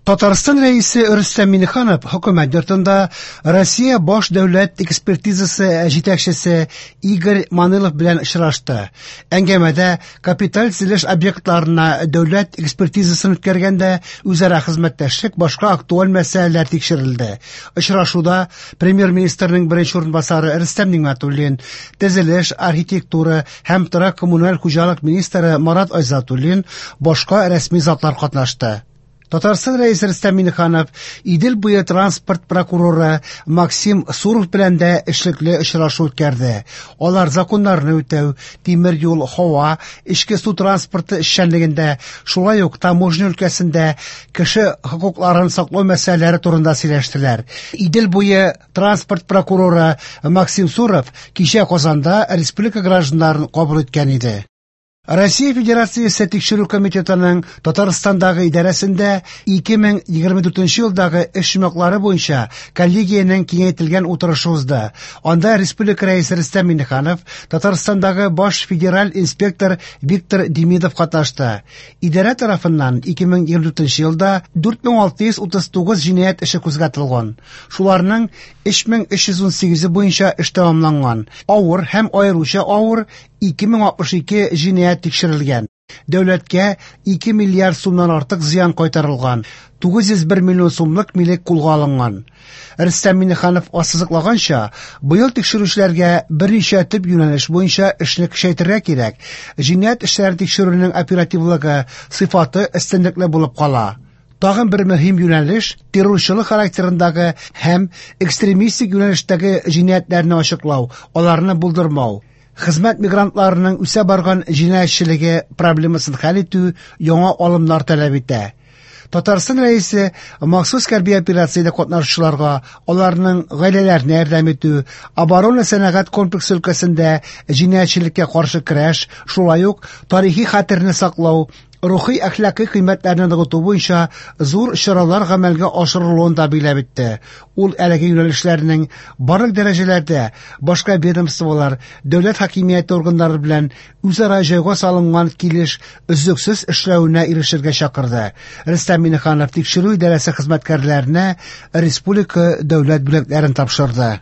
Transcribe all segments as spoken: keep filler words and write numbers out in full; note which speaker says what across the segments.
Speaker 1: Татарстан рәисе Рөстәм Миңнеханов хөкүмәт йортында Россия баш дәүләт экспертизасы җитәкчесе Игорь Манилов белән очрашты. Әңгәмәдә капиталь төзелеш объектларына дәүләт экспертизасын үткәргәндә үзара хезмәттәшлек, башка актуаль мәсьәләләр тикшерелде. Очрашуда премьер-министрның беренче урынбасары Рөстәм Нигъмәтуллин, төзелеш, архитектура һәм торак коммуналь хуҗалык министры Марат Айзатуллин, башка рәсми затлар катнашты. Татарстан рәисе Рөстәм Миңнеханов Идел буе транспорт прокуроры Максим Суров белән дә эшлекле очрашу үткәрде. Алар законнарны үтәү, тимер юл, һава, эчке су транспорты эшчәнлегендә, шулай ук таможня өлкәсендә кеше хокукларын саклау мәсьәләләре турында сөйләштеләр. Идел буе транспорт прокуроры Максим Суров кичә Казанда республика гражданнарын кабул иткән иде. Россия Федерациясе тикшерү комитетының Татарстандагы идарәсендә ике мең егерме дүртенче елдагы эш йомгаклары буенча коллегиянең киңәйтелгән утырышы узды. Анда республика рәисе Рөстәм Миңнеханов, Татарстандагы баш федераль инспектор Виктор Демидов катнашты. Идарә тарафыннан ике мең егерме дүртенче елда дүрт мең алты йөз утыз тугыз җинаять эше күзәтелгән. Шуларның өч мең өч йөз ун сигез буенча эш тәмамланган. Авыр һәм аеруча авыр ике мең алтмыш ике җинаять тикшерелгән. Дәүләткә ике миллиард сумнан артык зыян кайтарылган. тугыз йөз бер миллион сумлык милек кулга алынган. Рөстәм Миңнеханов ассызыклаганча, быел тикшерүчеләргә берничә төп юнәлеш буенча эшне көчәйтергә кирәк. Җинаять эшләре тикшерүнең оперативлыгы, сыйфаты өстенлекле булып кала. Тагын бер мөһим юнәлеш террорчылык характерындагы һәм экстремистик юнәлештәге җинаятләрне ачыклау, аларны булдырмау. Хезмәт мигрантларының үсә барган җинаятьчелеге проблемасын хәл итү яңа алымнар таләп итә. Татарстан рәисе махсус хәрби операциядә катнашучыларга, аларның гаиләләренә ярдәм итү, оборона сәнәгать комплексы өлкәсендә җинаятьчелеккә каршы көрәш, шулай ук тарихи хәтерне саклау, рухи әхлакый кыйммәтләрне ныгыту буенча зур чаралар гамәлгә ашырылуын да биләп итте. Ул әлеге юнәлешләрнең барлык дәрәҗәләрдә башка ведомстволар, дәүләт хакимияте органнары белән үзара җайга салынган килеш өзлексез эшләвенә ирешергә чакырды. Рөстәм Миңнеханов тикшерү идарәсе хезмәткәрләренә республика дәүләт бүләкләрен тапшырды.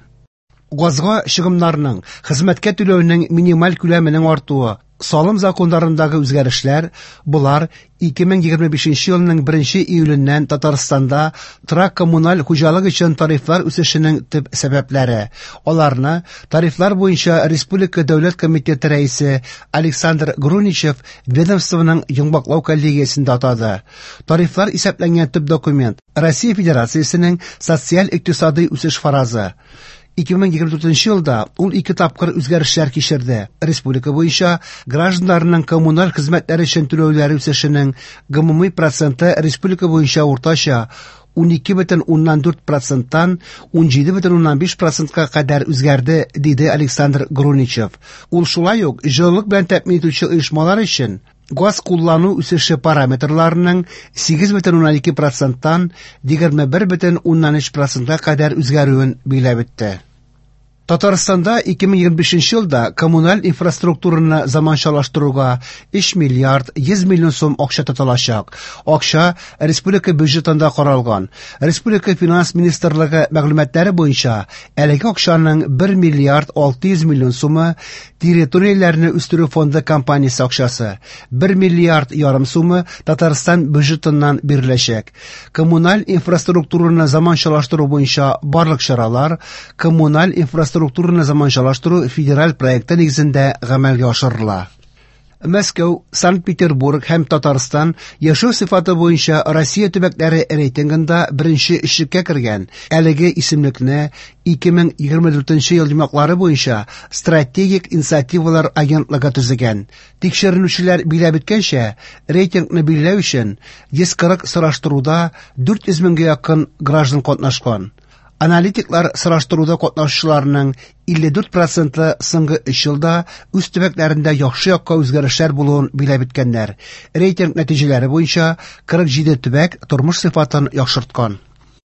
Speaker 1: Газга чыгымнарның, хезмәткә түләүнең минималь күләменең артуы, салым законнарындагы үзгәрешләр, булар ике мең егерме бишенче елның беренче июленнән Татарстанда торак коммуналь хуҗалык өчен тарифлар үсешенең төп сәбәпләре. Аларны тарифлар буенча республика дәүләт комитеты рәисе Александр Груничев ведомствоның йомгаклау коллегиясендә атады. Тарифлар исәпләнгән төп документ Россия Федерациясенең социаль-икътисади үсеш фаразы. ике мең егерме дүртенче елда ул ике тапкыр үзгәрешләр кичерде. Республика буенча гражданнарның коммуналь хезмәтләр өчен түләүләре үсешенең гомуми проценты республика буенча уртача ун ике бөтен уннан дүрт проценттан ун җиде бөтен уннан биш процентка кадәр үзгәрде, диде Александр Груничев. Ул шулай ук җылылык белән тәэмин итүче оешмалар өчен газ куллану үсеше параметрларының сигез бөтен уннан ике проценттан егерме бер бөтен уннан өч процентка кадәр үзгәрүен биләп итте. Татарстанда ике мең егерме бишенче елда коммуналь инфраструктураны заманчалаштыруга өч миллиард йөз миллион сум акча тотылачак. Акча республика бюджетында каралган. Республика финанс министрлыгы мәгълүматлары буенча, әлеге акчаның бер миллиард алты йөз миллион сумы территорияләрне үстерү фонды компаниясе акчасы, бер миллиард ярым сумы Татарстан бюджетыннан биреләчәк. Коммуналь инфраструктураны заманчалаштыру буенча барлык чаралар коммуналь инфраструктураны структураны заманчалаштыру федераль проекты нигезендә гамәлгә ашырыла. Мәскәү, Санкт-Петербург һәм Татарстан яшәү сыйфаты буенча Россия төбәкләре рейтингында беренче өчлеккә кергән. Әлеге исемлекне ике мең егерме дүртенче ел йомгаклары буенча стратегик инициативалар агентлыгы төзегән. Тикшеренүчеләр биләп иткәнчә, рейтингны билгеләү өчен йөз кырык сораштыруда дүрт йөз меңгә якын граждан катнашкан. Аналитиклар сораштыруда катнашучыларның илле дүрт проценты соңгы өч елда үз төбәкләрендә яхшы якка үзгәрешләр булуын биләп иткәннәр. Рейтинг нәтиҗәләре буенча кырык җиде төбәк тормыш сыйфатын яхшырткан.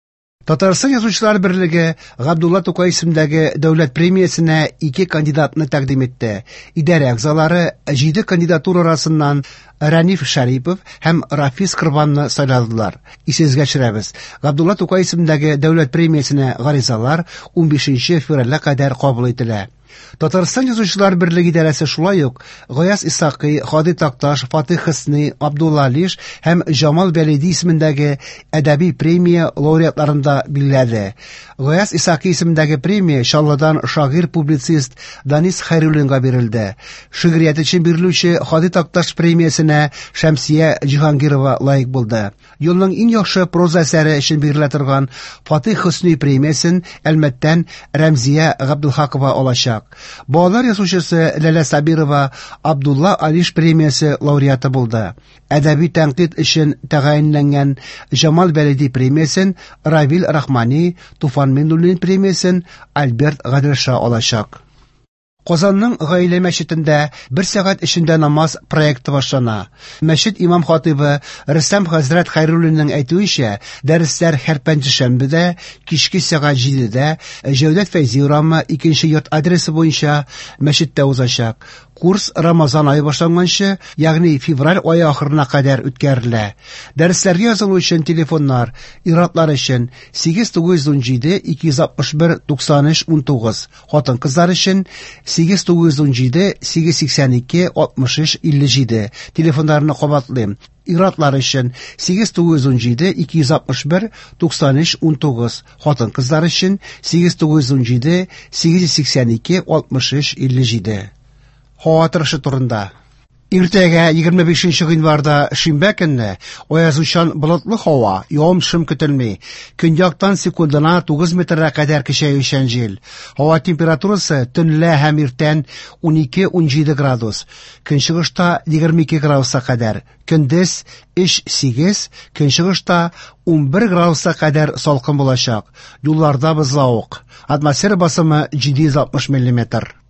Speaker 1: Татарстан Язучылар берлеге Габдулла Тукай исемендәге дәүләт премиясенә ике кандидатны тәкъдим итте. Идарә әгъзалары җиде кандидатура арасыннан Раниф Шарипов һәм Рафис Кырбанны сайладылар. Исегезгә төшерәбез. Габдулла Тукай исемендәге дәүләт премиясенә гаризалар ун бишенче февральгә кадәр кабул ителә. Татарстан Язучылар берлеге идарәсе шулай ук Гаяз Исакый, Хади Такташ, Фатих Хисни, Абдулла Алиш һәм Җамал Бәледи исемендәге әдәби премия лауреатларын да билгеләде. Гаяз Исакый исемендәге премия Чаллыдан шагыйрь-публицист Данис Хәйруллинга бирелде. Шигърият өчен бирелүче Хади Такташ премиясенә Шәмсия Җиһангирова лаек булды. Елның иң яхшы проза әсәре өчен бирелә торган Фатих Хисни премиясен Әлмәттән Рәмзия Габдулхакова алачак. Балалар язучысы Ләлә Сабирова Абдулла Алиш премиясе лауреаты булды. Әдәби тәнкыйть өчен тәгаенләнгән Җамал Бәледи премиясен Равил Рахмани, Туфан Миннуллин премиясен Альберт Гаделша алачак. Казанның гаилә мәчетендә бер сәгать эчендә намаз проекты башлана. Мәчет имам хатибы Рөстәм хәзрәт Хәйруллинның әйтүенчә, дәресләр һәр пәнҗешәмбедә кичке сәгать җидедә Җәүдәт Фәйзи урамы икенче йорт адресы буенча мәчеттә узачак. Курс Рамазан айы башланганчы, ягъни февраль ае ахырына кадәр үткәрелә. Дәресләргә язылу өчен телефоннар, иратлар өчен сигез тугыз ун җиде ике йөз алтмыш бер туксан өч ун тугыз, хатын-кызлар өчен сигез тугыз ун җиде сигез сиксән ике алтмыш өч илле җиде. Телефоннарны кабатлыйм. Иратлар өчен сигез тугыз ун җиде ике йөз алтмыш бер туксан өч ун тугыз, хатын-кызлар өчен сигез тугыз ун җиде сигез сиксән ике алтмыш өч илле җиде. Һава торышы турында. Иртәгә егерме бишенче гыйнварда шимбә көнне аязучан болытлы һава, явым-төшем көтелми. Көньяктан секундына тугыз метрга кадәр көчәючән җил. Һава температурасы төнлә һәм иртән ун ике - ун җиде градус. Көнчыгышта егерме ике градуска кадәр. Көндез өч - сигез, көнчыгышта ун бер градуска кадәр салкын булачак. Юлларда бозлавык. Атмосфера басымы җиде йөз алтмыш миллиметр.